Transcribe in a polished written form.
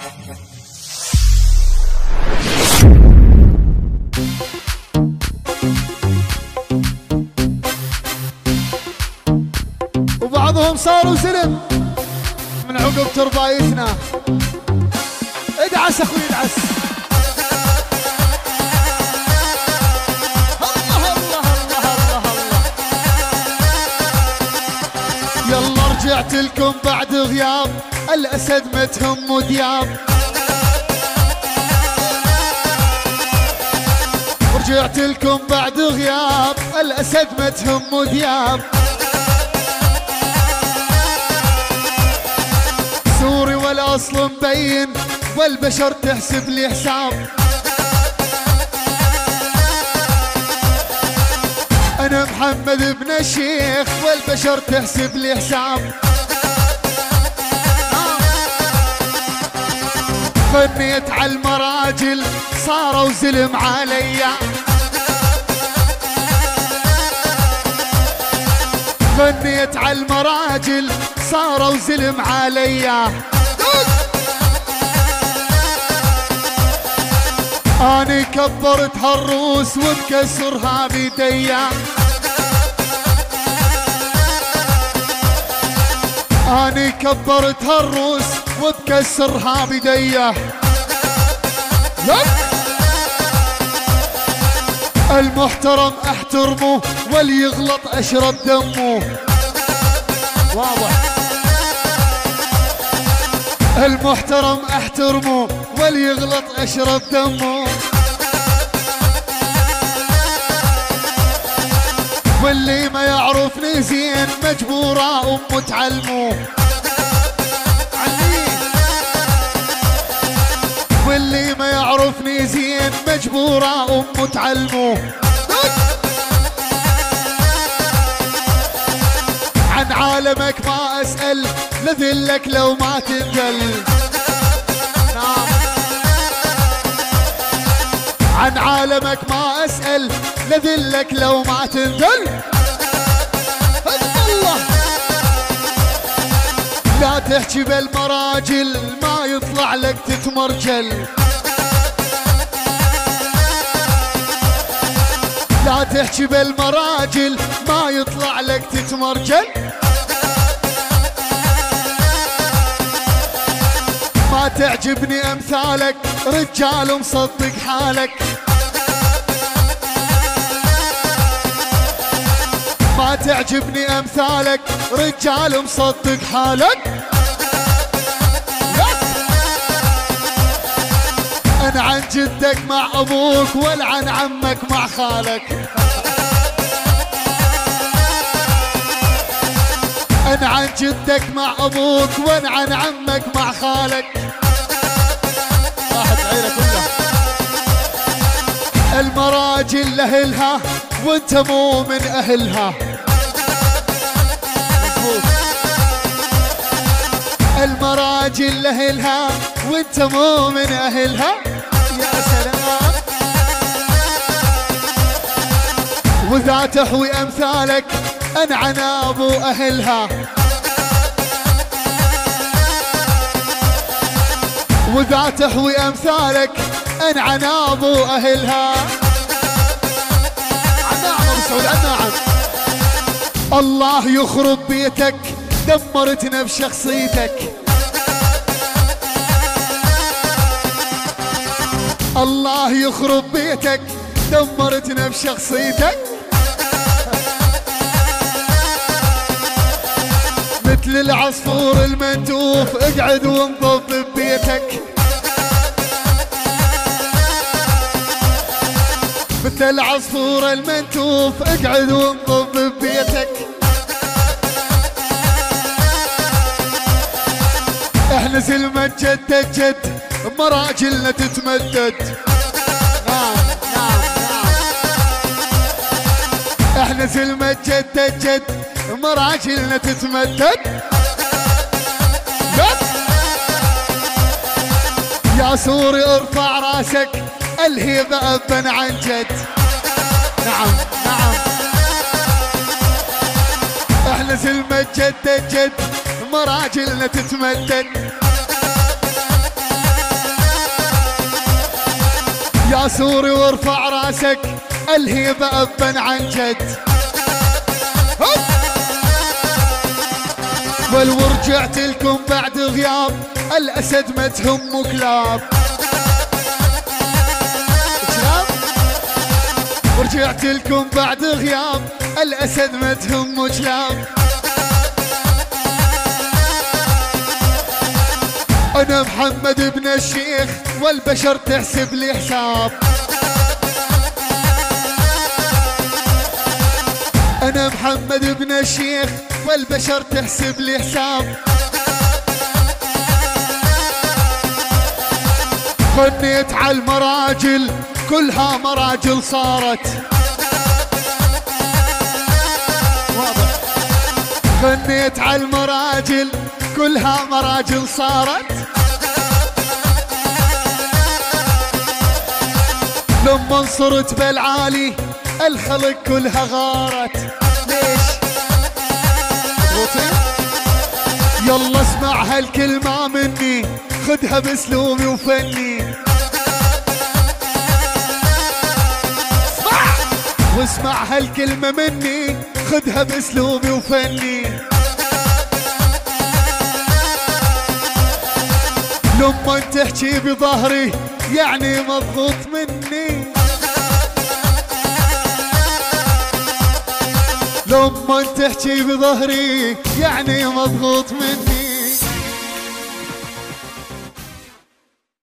وبعضهم صاروا زلم من عقب تربايتنا. ادعس اخوي ادعس. الله الله الله الله الله. يلا رجعت لكم بعد غياب، الاسد ما تهم دياب. رجعت لكم بعد غياب، الاسد ما تهم دياب. سوري والاصل مبين، والبشر تحسب لي حساب. انا محمد بن الشيخ، والبشر تحسب لي حساب. غنيت على المراجل صاروا زلم عليا. غنيت على المراجل صاروا زلم عليا. اني كبرت هالروس وبكسرها بيديا. اني كبرت هالروس وبكسرها بيديا. المحترم احترمه، واللي يغلط اشرب دمه. واضح. المحترم احترمه، واللي يغلط اشرب دمه. واللي ما يعرفني زين مجبورة امه تعلمه. واللي ما يعرفني زين مجبورة امه تعلمه. عن عالمك ما اسأل، لذلك لو ما تنجل. نعم. عن عالمك ما اسأل، لذلك لو ما تنجل. الله. لا تحكي بالمراجل، ما يطلع لك تتمرجل. لا تحكي بالمراجل، ما يطلع لك تتمرجل. ما تعجبني امثالك، رجال مصدق حالك. ما تعجبني امثالك، رجال مصدق حالك. انا عن جدك مع ابوك، والعن عمك مع خالك. انا عن جدك مع ابوك، وانا عن عمك مع خالك. راحت عيله كلها. المراجل لاهلها، وانت مو من اهلها. مظبوط. المراجل لاهلها، وانت مو من اهلها. يا سلام. وذا تحوي امثالك، انعن ابو اهلها. وذا تحوي امثالك، انعن ابو اهلها. الناعم ابو سعود الناعم. الله يخرب بيتك، دمرتنا بشخصيتك. الله يخرب بيتك، دمرتنا بشخصيتك. مثل العصفور المندوف، اقعد وانضب ببيتك. مثل العصفور المندوف، اقعد وانضب ببيتك. احنا زلمة جد جد، مراجلنا تتمدد. نعم نعم نعم. احنا زلمة جد جد، مراجلنا تتمدد. يا سوري ارفع راسك، الهيبة ابا عن جد. نعم نعم. احنا زلمة جد جد، مراجلنا تتمدد. سوري وارفع راسك الهيبة أبا عن جد. ولو رجعت لكم بعد غياب الأسد ما تهم كلاب. ورجعت لكم بعد غياب الأسد ما تهم كلاب. أنا محمد بن الشيخ والبشر تحسب لي حساب. أنا محمد بن الشيخ والبشر تحسب لي حساب. غنيت على المراجل كلها مراجل صارت. واضح. غنيت على المراجل كلها مراجل صارت. لما صرت بالعالي الخلق كلها غارت. ليش؟ يلا اسمع هالكلمة مني خدها باسلوبي وفني. اسمع واسمع هالكلمة مني خدها باسلوبي وفني. لما تحكي بظهري يعني مضغوط مني. لما تحكي بظهري يعني مضغوط مني.